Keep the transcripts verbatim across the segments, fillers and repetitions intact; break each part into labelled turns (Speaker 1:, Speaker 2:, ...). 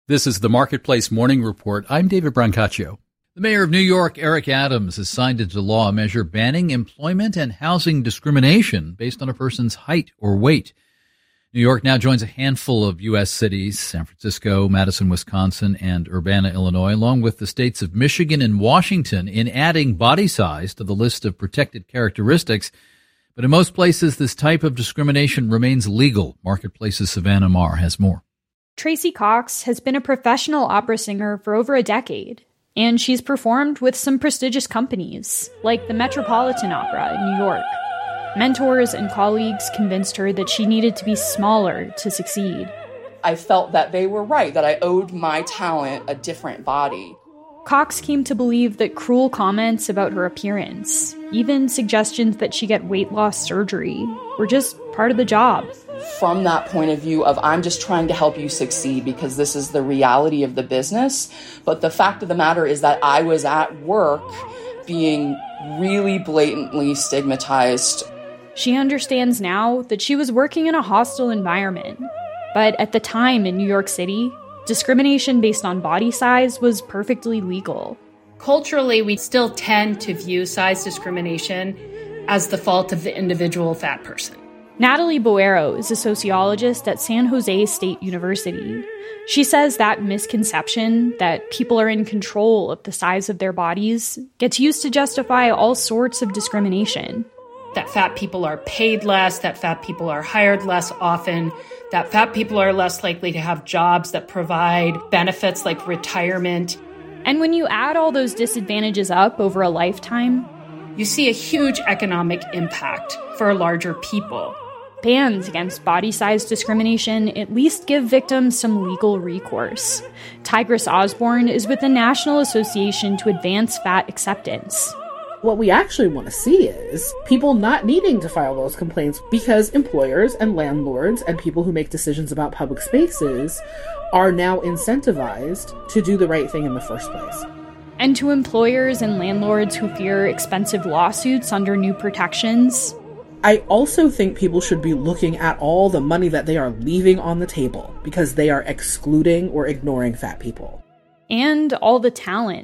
Speaker 1: This is the Marketplace Morning Report. I'm David Brancaccio. The mayor of New York, Eric Adams, has signed into law a measure banning employment and housing discrimination based on a person's height or weight. New York now joins a handful of U S cities, San Francisco, Madison, Wisconsin, and Urbana, Illinois, along with the states of Michigan and Washington, in adding body size to the list of protected characteristics. But in most places, this type of discrimination remains legal. Marketplace's Savannah Marr has more.
Speaker 2: Tracy Cox has been a professional opera singer for over a decade, and she's performed with some prestigious companies, like the Metropolitan Opera in New York. Mentors and colleagues convinced her that she needed to be smaller to succeed.
Speaker 3: I felt that they were right, that I owed my talent a different body.
Speaker 2: Cox came to believe that cruel comments about her appearance, even suggestions that she get weight loss surgery, were just part of the job.
Speaker 3: From that point of view of, I'm just trying to help you succeed because this is the reality of the business. But the fact of the matter is that I was at work being really blatantly stigmatized.
Speaker 2: She understands now that she was working in a hostile environment. But at the time in New York City, discrimination based on body size was perfectly legal.
Speaker 4: Culturally, we still tend to view size discrimination as the fault of the individual fat person.
Speaker 2: Natalie Boero is a sociologist at San Jose State University. She says that misconception that people are in control of the size of their bodies gets used to justify all sorts of discrimination.
Speaker 4: That fat people are paid less, that fat people are hired less often, that fat people are less likely to have jobs that provide benefits like retirement.
Speaker 2: And when you add all those disadvantages up over a lifetime,
Speaker 4: you see a huge economic impact for larger people.
Speaker 2: Bans against body size discrimination at least give victims some legal recourse. Tigris Osborne is with the National Association to Advance Fat Acceptance.
Speaker 5: What we actually want to see is people not needing to file those complaints because employers and landlords and people who make decisions about public spaces are now incentivized to do the right thing in the first place.
Speaker 2: And to employers and landlords who fear expensive lawsuits under new protections,
Speaker 5: I also think people should be looking at all the money that they are leaving on the table because they are excluding or ignoring fat people.
Speaker 2: And all the talent.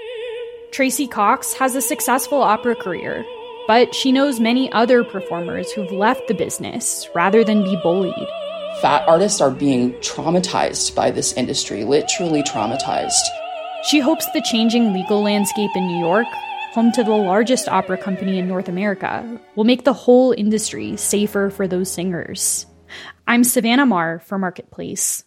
Speaker 2: Tracy Cox has a successful opera career, but she knows many other performers who've left the business rather than be bullied.
Speaker 3: Fat artists are being traumatized by this industry, literally traumatized.
Speaker 2: She hopes the changing legal landscape in New York, home to the largest opera company in North America, will make the whole industry safer for those singers. I'm Savannah Marr for Marketplace.